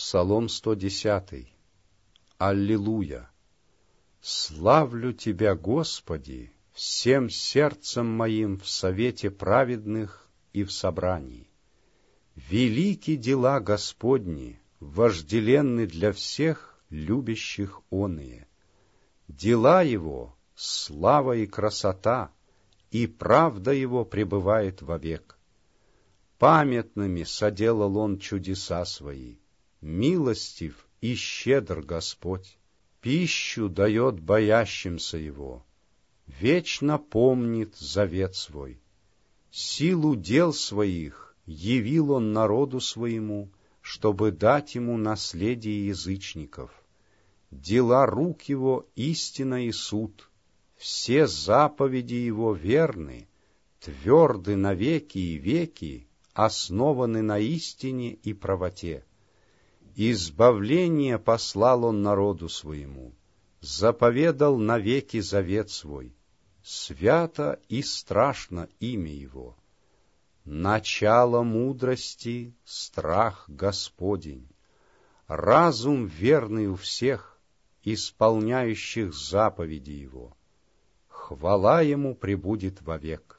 Псалом 110. Аллилуйя! Славлю Тебя, Господи, всем сердцем моим в совете праведных и в собрании. Велики дела Господни, вожделенны для всех любящих оные. Дела Его — слава и красота, и правда Его пребывает вовек. Памятными соделал Он чудеса Свои, милостив и щедр Господь, пищу дает боящимся Его, вечно помнит завет Свой. Силу дел Своих явил Он народу Своему, чтобы дать Ему наследие язычников. Дела рук Его — истина и суд, все заповеди Его верны, тверды навеки и веки, основаны на истине и правоте. Избавление послал Он народу Своему, заповедал навеки завет Свой. Свято и страшно имя Его. Начало мудрости — страх Господень, разум верный у всех, исполняющих заповеди Его. Хвала Ему пребудет вовек.